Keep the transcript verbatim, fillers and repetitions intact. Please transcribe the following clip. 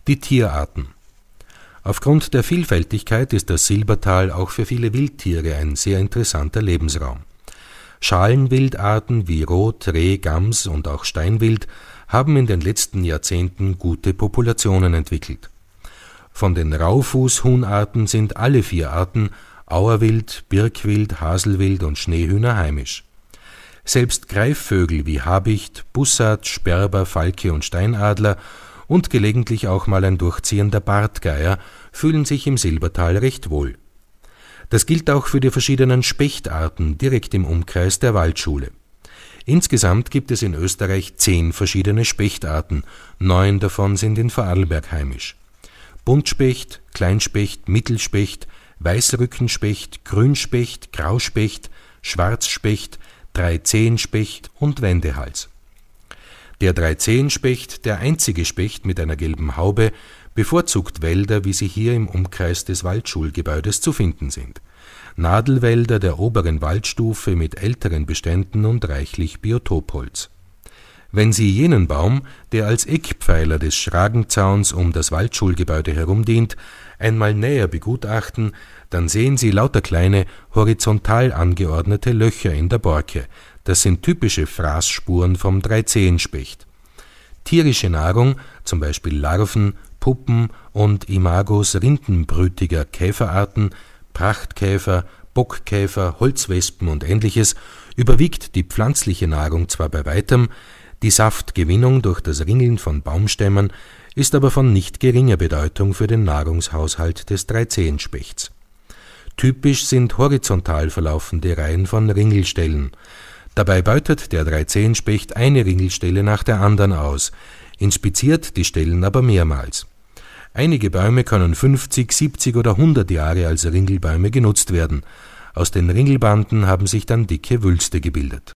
Die Tierarten. Aufgrund der Vielfältigkeit ist das Silbertal auch für viele Wildtiere ein sehr interessanter Lebensraum. Schalenwildarten wie Rot-, Reh-, Gams und auch Steinwild haben in den letzten Jahrzehnten gute Populationen entwickelt. Von den Raufußhuhnarten sind alle vier Arten Auerwild, Birkwild, Haselwild und Schneehühner heimisch. Selbst Greifvögel wie Habicht, Bussard, Sperber, Falke und Steinadler und gelegentlich auch mal ein durchziehender Bartgeier fühlen sich im Silbertal recht wohl. Das gilt auch für die verschiedenen Spechtarten direkt im Umkreis der Waldschule. Insgesamt gibt es in Österreich zehn verschiedene Spechtarten, neun davon sind in Vorarlberg heimisch. Buntspecht, Kleinspecht, Mittelspecht, Weißrückenspecht, Grünspecht, Grauspecht, Schwarzspecht, Dreizehenspecht und Wendehals. Der Dreizehenspecht, der einzige Specht mit einer gelben Haube, bevorzugt Wälder, wie sie hier im Umkreis des Waldschulgebäudes zu finden sind. Nadelwälder der oberen Waldstufe mit älteren Beständen und reichlich Biotopholz. Wenn Sie jenen Baum, der als Eckpfeiler des Schragenzauns um das Waldschulgebäude herum dient, einmal näher begutachten, dann sehen Sie lauter kleine, horizontal angeordnete Löcher in der Borke. Das sind typische Fraßspuren vom Dreizehenspecht. Tierische Nahrung, zum Beispiel Larven, Puppen und Imagos rindenbrütiger Käferarten, Prachtkäfer, Bockkäfer, Holzwespen und ähnliches, überwiegt die pflanzliche Nahrung zwar bei weitem, die Saftgewinnung durch das Ringeln von Baumstämmen ist aber von nicht geringer Bedeutung für den Nahrungshaushalt des Dreizehenspechts. Typisch sind horizontal verlaufende Reihen von Ringelstellen. Dabei beutet der Dreizehenspecht eine Ringelstelle nach der anderen aus, inspiziert die Stellen aber mehrmals. Einige Bäume können fünfzig, siebzig oder hundert Jahre als Ringelbäume genutzt werden. Aus den Ringelbanden haben sich dann dicke Wülste gebildet.